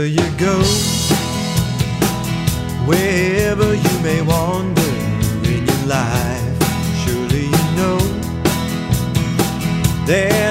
Wherever you go, wherever you may wander in your life, surely you know there